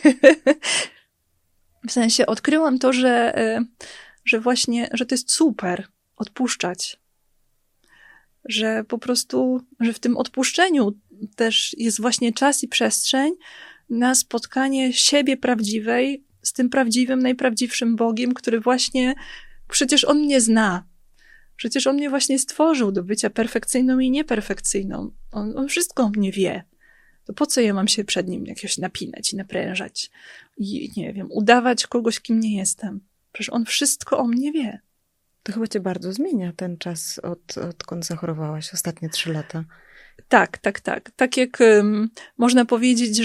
W sensie odkryłam to, że właśnie, że to jest super odpuszczać. Że po prostu, że w tym odpuszczeniu też jest właśnie czas i przestrzeń na spotkanie siebie prawdziwej z tym prawdziwym, najprawdziwszym Bogiem, który właśnie, przecież On mnie zna. Przecież On mnie właśnie stworzył do bycia perfekcyjną i nieperfekcyjną. On wszystko o mnie wie. To po co ja mam się przed Nim jakieś napinać i naprężać? I nie wiem, udawać kogoś, kim nie jestem. Przecież On wszystko o mnie wie. To chyba cię bardzo zmienia ten czas, odkąd zachorowałaś, ostatnie 3 lata. Tak. Tak jak można powiedzieć,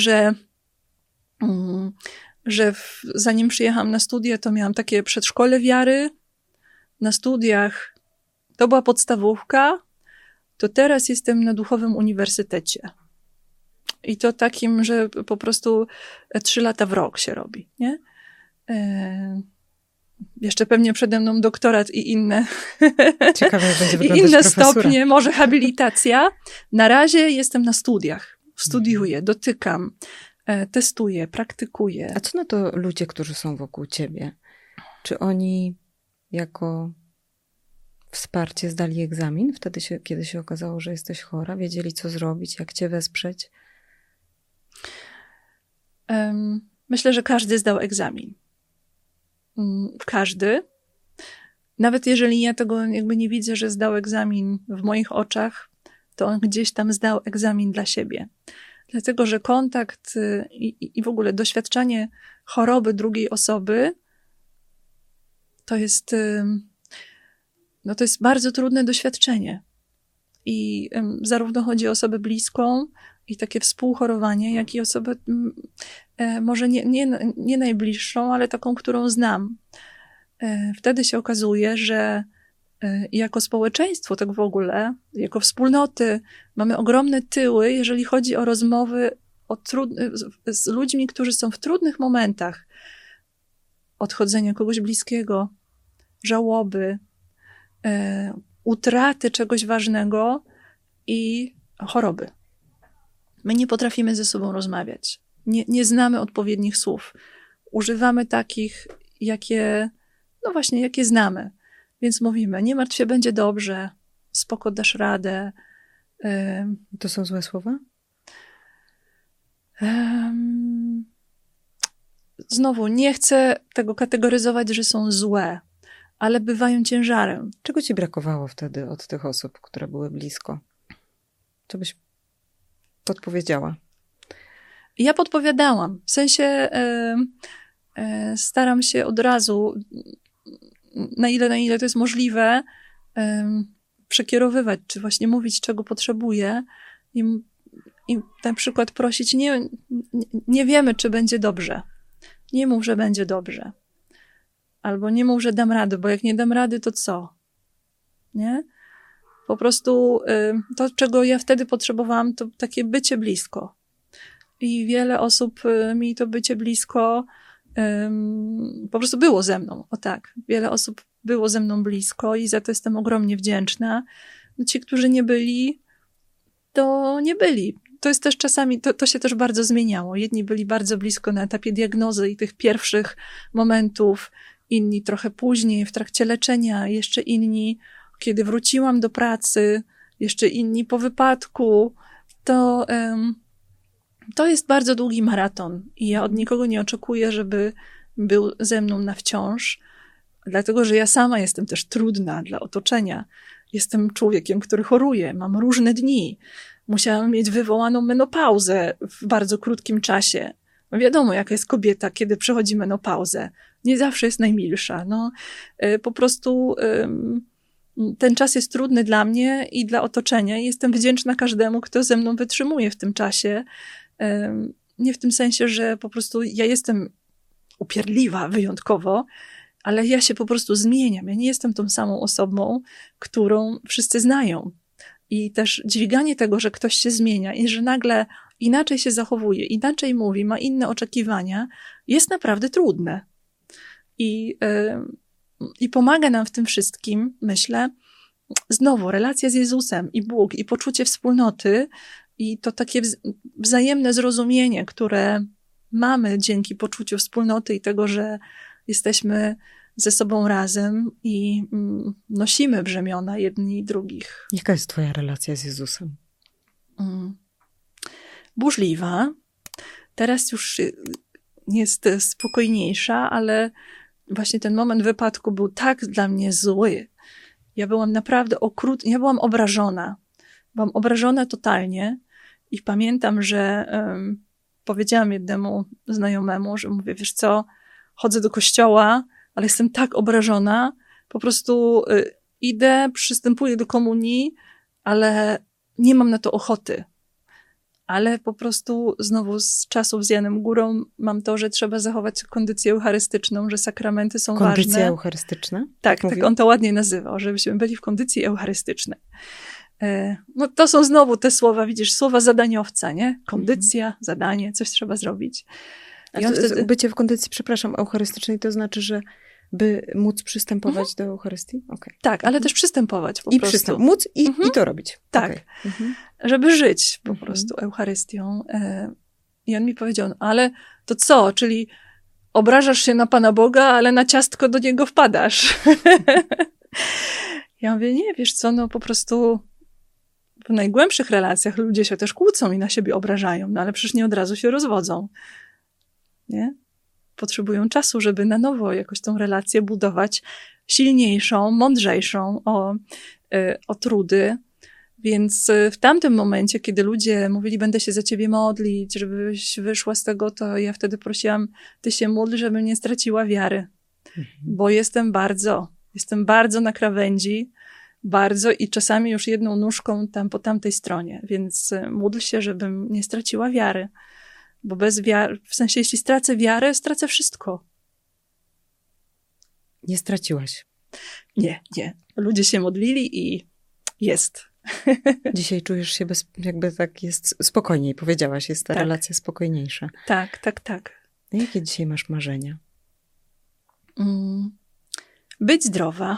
że zanim przyjechałam na studia, to miałam takie przedszkole wiary. Na studiach to była podstawówka, to teraz jestem na duchowym uniwersytecie. I to takim, że po prostu 3 lata w rok się robi, nie? Jeszcze pewnie przede mną doktorat i inne, ciekawe, jak będzie i inne stopnie, może habilitacja. Na razie jestem na studiach. Studiuję, dotykam, testuję, praktykuję. A co na to ludzie, którzy są wokół ciebie? Czy oni jako wsparcie zdali egzamin? Wtedy, kiedy się okazało, że jesteś chora? Wiedzieli, co zrobić, jak cię wesprzeć? Myślę, że każdy zdał egzamin. Każdy. Nawet jeżeli ja tego jakby nie widzę, że zdał egzamin w moich oczach, to on gdzieś tam zdał egzamin dla siebie. Dlatego, że kontakt i w ogóle doświadczanie choroby drugiej osoby to jest bardzo trudne doświadczenie. I zarówno chodzi o osobę bliską i takie współchorowanie, jak i osobę może nie najbliższą, ale taką, którą znam. Wtedy się okazuje, że jako społeczeństwo, tak w ogóle, jako wspólnoty, mamy ogromne tyły, jeżeli chodzi o rozmowy z ludźmi, którzy są w trudnych momentach odchodzenia kogoś bliskiego, żałoby, utraty czegoś ważnego i choroby. My nie potrafimy ze sobą rozmawiać. Nie znamy odpowiednich słów. Używamy takich, jakie znamy. Więc mówimy, nie martw się, będzie dobrze, spoko, dasz radę. To są złe słowa? Znowu, nie chcę tego kategoryzować, że są złe, ale bywają ciężarem. Czego ci brakowało wtedy od tych osób, które były blisko? Co byś podpowiedziała? Ja podpowiadałam. W sensie staram się od razu, na ile to jest możliwe, przekierowywać, czy właśnie mówić, czego potrzebuję i na przykład prosić, nie wiemy, czy będzie dobrze. Nie mów, że będzie dobrze. Albo nie mów, że dam radę, bo jak nie dam rady, to co? Nie? Po prostu to, czego ja wtedy potrzebowałam, to takie bycie blisko. I wiele osób mi to bycie blisko po prostu było ze mną. O tak. Wiele osób było ze mną blisko i za to jestem ogromnie wdzięczna. Ci, którzy nie byli, to nie byli. To jest też czasami, to się też bardzo zmieniało. Jedni byli bardzo blisko na etapie diagnozy i tych pierwszych momentów, inni trochę później, w trakcie leczenia, jeszcze inni, kiedy wróciłam do pracy, jeszcze inni po wypadku. To jest bardzo długi maraton i ja od nikogo nie oczekuję, żeby był ze mną na wciąż, dlatego że ja sama jestem też trudna dla otoczenia. Jestem człowiekiem, który choruje, mam różne dni. Musiałam mieć wywołaną menopauzę w bardzo krótkim czasie. No wiadomo, jaka jest kobieta, kiedy przechodzi menopauzę. Nie zawsze jest najmilsza. No, po prostu ten czas jest trudny dla mnie i dla otoczenia. Jestem wdzięczna każdemu, kto ze mną wytrzymuje w tym czasie. Nie w tym sensie, że po prostu ja jestem upierdliwa wyjątkowo, ale ja się po prostu zmieniam. Ja nie jestem tą samą osobą, którą wszyscy znają. I też dźwiganie tego, że ktoś się zmienia i że nagle inaczej się zachowuje, inaczej mówi, ma inne oczekiwania, jest naprawdę trudne. I pomaga nam w tym wszystkim, myślę, znowu relacja z Jezusem i Bóg, i poczucie wspólnoty, i to takie wzajemne zrozumienie, które mamy dzięki poczuciu wspólnoty i tego, że jesteśmy ze sobą razem i nosimy brzemiona jedni i drugich. Jaka jest twoja relacja z Jezusem? Burzliwa. Teraz już jest spokojniejsza, ale właśnie ten moment wypadku był tak dla mnie zły. Ja byłam naprawdę ja byłam obrażona. Byłam obrażona totalnie i pamiętam, że powiedziałam jednemu znajomemu, że mówię, wiesz co, chodzę do kościoła, ale jestem tak obrażona, po prostu idę, przystępuję do komunii, ale nie mam na to ochoty. Ale po prostu znowu z czasów z Janem Górą mam to, że trzeba zachować kondycję eucharystyczną, że sakramenty są ważne. Kondycja eucharystyczna? Tak on to ładnie nazywał, żebyśmy byli w kondycji eucharystycznej. No to są znowu te słowa, widzisz, słowa zadaniowca, nie? Kondycja, zadanie, coś trzeba zrobić. I wtedy... Bycie w kondycji, przepraszam, eucharystycznej to znaczy, że by móc przystępować do Eucharystii? Okay. Tak, ale też przystępować po prostu. Móc i to robić. Tak, żeby żyć po prostu Eucharystią. I on mi powiedział, no, ale to co? Czyli obrażasz się na Pana Boga, ale na ciastko do Niego wpadasz. Ja mówię, nie, wiesz co, no po prostu w najgłębszych relacjach ludzie się też kłócą i na siebie obrażają, no ale przecież nie od razu się rozwodzą. Nie? Potrzebują czasu, żeby na nowo jakoś tą relację budować silniejszą, mądrzejszą o trudy. Więc w tamtym momencie, kiedy ludzie mówili, będę się za ciebie modlić, żebyś wyszła z tego, to ja wtedy prosiłam, ty się módl, żebym nie straciła wiary. Bo jestem bardzo na krawędzi, bardzo i czasami już jedną nóżką tam po tamtej stronie. Więc módl się, żebym nie straciła wiary. Bo bez wiary, w sensie jeśli stracę wiarę, stracę wszystko. Nie straciłaś? Nie. Ludzie się modlili i jest. Dzisiaj czujesz się jakby tak jest spokojniej, powiedziałaś, jest ta relacja spokojniejsza. Tak. Jakie dzisiaj masz marzenia? Być zdrowa.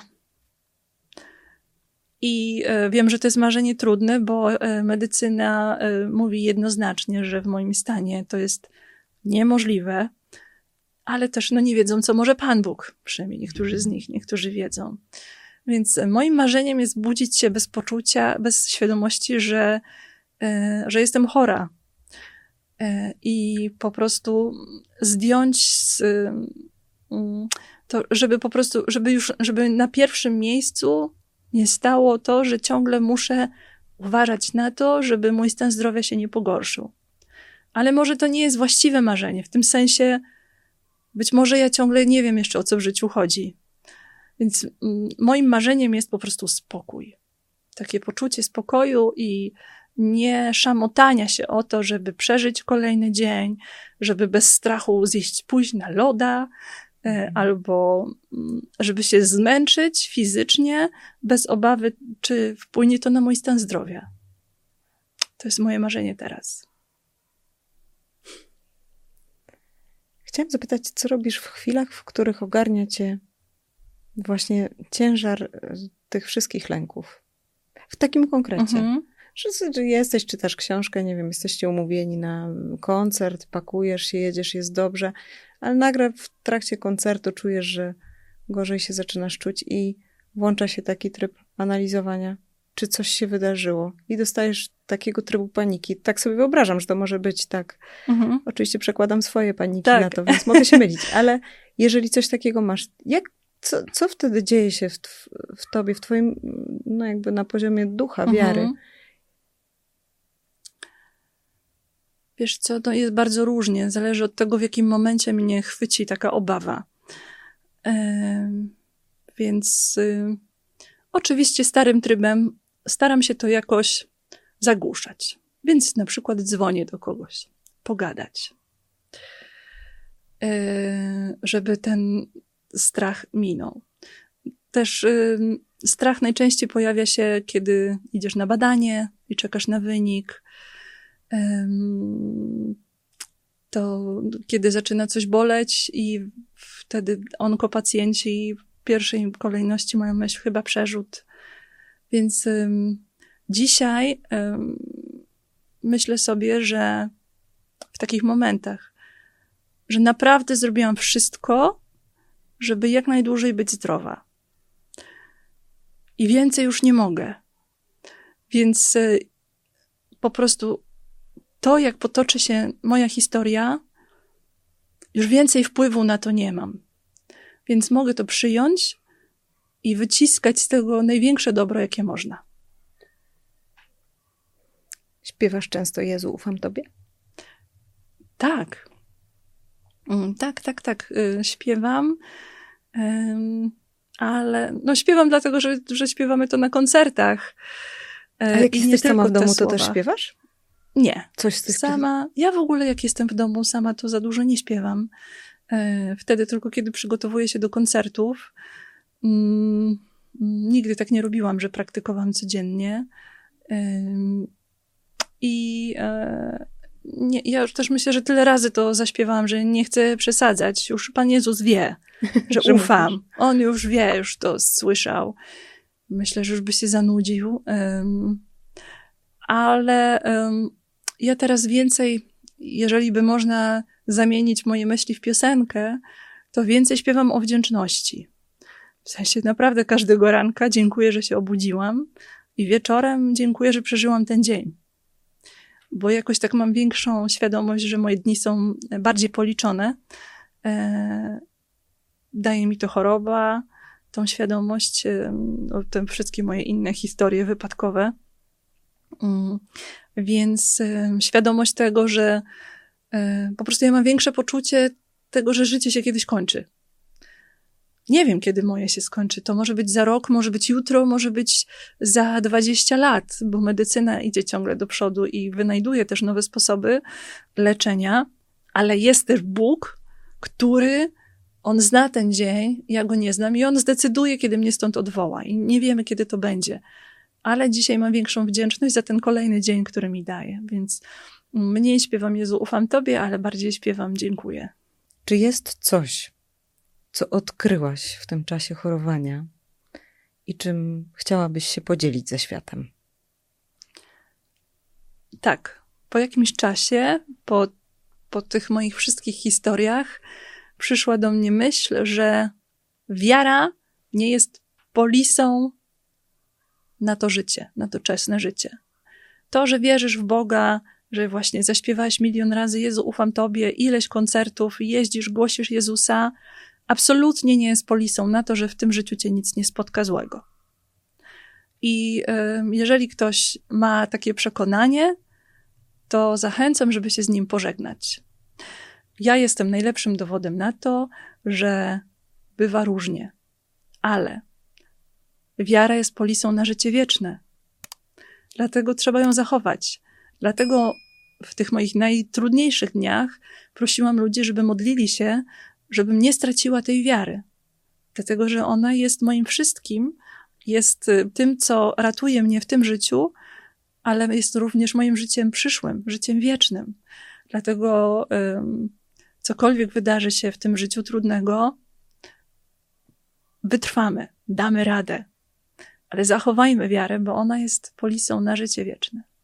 I wiem, że to jest marzenie trudne, bo medycyna mówi jednoznacznie, że w moim stanie to jest niemożliwe, ale też nie wiedzą, co może Pan Bóg. Przynajmniej niektórzy wiedzą. Więc moim marzeniem jest budzić się bez poczucia, bez świadomości, że jestem chora. I po prostu zdjąć to, żeby na pierwszym miejscu nie stało to, że ciągle muszę uważać na to, żeby mój stan zdrowia się nie pogorszył. Ale może to nie jest właściwe marzenie. W tym sensie być może ja ciągle nie wiem jeszcze, o co w życiu chodzi. Więc moim marzeniem jest po prostu spokój. Takie poczucie spokoju i nie szamotania się o to, żeby przeżyć kolejny dzień, żeby bez strachu pójść na loda, albo żeby się zmęczyć fizycznie, bez obawy, czy wpłynie to na mój stan zdrowia. To jest moje marzenie teraz. Chciałam zapytać, co robisz w chwilach, w których ogarnia cię właśnie ciężar tych wszystkich lęków? W takim konkrecie. Że jesteś, czytasz książkę, nie wiem, jesteście umówieni na koncert, pakujesz się, jedziesz, jest dobrze, ale nagle w trakcie koncertu czujesz, że gorzej się zaczynasz czuć i włącza się taki tryb analizowania, czy coś się wydarzyło i dostajesz takiego trybu paniki. Tak sobie wyobrażam, że to może być tak. Oczywiście przekładam swoje paniki na to, więc mogę się mylić, ale jeżeli coś takiego masz, Co wtedy dzieje się w tobie, w twoim, no jakby na poziomie ducha, wiary? Wiesz co, to jest bardzo różnie. Zależy od tego, w jakim momencie mnie chwyci taka obawa. Więc oczywiście starym trybem staram się to jakoś zagłuszać. Więc na przykład dzwonię do kogoś, pogadać. Żeby ten strach minął. Też strach najczęściej pojawia się, kiedy idziesz na badanie i czekasz na wynik. To kiedy zaczyna coś boleć i wtedy onkopacjenci w pierwszej kolejności mają myśl chyba przerzut. Więc dzisiaj myślę sobie, że w takich momentach, że naprawdę zrobiłam wszystko, żeby jak najdłużej być zdrowa. I więcej już nie mogę. Więc po prostu to, jak potoczy się moja historia, już więcej wpływu na to nie mam. Więc mogę to przyjąć i wyciskać z tego największe dobro, jakie można. Śpiewasz często Jezu, ufam Tobie? Tak. Tak. Śpiewam. Ale śpiewam dlatego, że śpiewamy to na koncertach. A jak jesteś sama w domu, to też śpiewasz? Nie. Coś z tych sama. Ja w ogóle jak jestem w domu sama, to za dużo nie śpiewam. Wtedy tylko kiedy przygotowuję się do koncertów. Nigdy tak nie robiłam, że praktykowałam codziennie. Nie, ja już też myślę, że tyle razy to zaśpiewałam, że nie chcę przesadzać. Już Pan Jezus wie, że ufam. On już wie, już to słyszał. Myślę, że już by się zanudził. Ale ja teraz więcej, jeżeli by można zamienić moje myśli w piosenkę, to więcej śpiewam o wdzięczności. W sensie naprawdę każdego ranka dziękuję, że się obudziłam i wieczorem dziękuję, że przeżyłam ten dzień. Bo jakoś tak mam większą świadomość, że moje dni są bardziej policzone. Daje mi to choroba, tą świadomość, te wszystkie moje inne historie wypadkowe. Więc świadomość tego, że po prostu ja mam większe poczucie tego, że życie się kiedyś kończy. Nie wiem, kiedy moje się skończy. To może być za rok, może być jutro, może być za 20 lat, bo medycyna idzie ciągle do przodu i wynajduje też nowe sposoby leczenia, ale jest też Bóg, który On zna ten dzień, ja go nie znam i On zdecyduje, kiedy mnie stąd odwoła i nie wiemy, kiedy to będzie. Ale dzisiaj mam większą wdzięczność za ten kolejny dzień, który mi daje, więc mniej śpiewam Jezu, ufam Tobie, ale bardziej śpiewam dziękuję. Czy jest coś, co odkryłaś w tym czasie chorowania i czym chciałabyś się podzielić ze światem? Tak. Po jakimś czasie, po tych moich wszystkich historiach, przyszła do mnie myśl, że wiara nie jest polisą na to życie, na to czesne życie. To, że wierzysz w Boga, że właśnie zaśpiewałeś 1 000 000 razy Jezu, ufam Tobie, ileś koncertów, jeździsz, głosisz Jezusa, absolutnie nie jest polisą na to, że w tym życiu cię nic nie spotka złego. I jeżeli ktoś ma takie przekonanie, to zachęcam, żeby się z nim pożegnać. Ja jestem najlepszym dowodem na to, że bywa różnie, ale wiara jest polisą na życie wieczne. Dlatego trzeba ją zachować. Dlatego w tych moich najtrudniejszych dniach prosiłam ludzi, żeby modlili się, żebym nie straciła tej wiary. Dlatego, że ona jest moim wszystkim, jest tym, co ratuje mnie w tym życiu, ale jest również moim życiem przyszłym, życiem wiecznym. Dlatego cokolwiek wydarzy się w tym życiu trudnego, wytrwamy, damy radę. Ale zachowajmy wiarę, bo ona jest polisą na życie wieczne.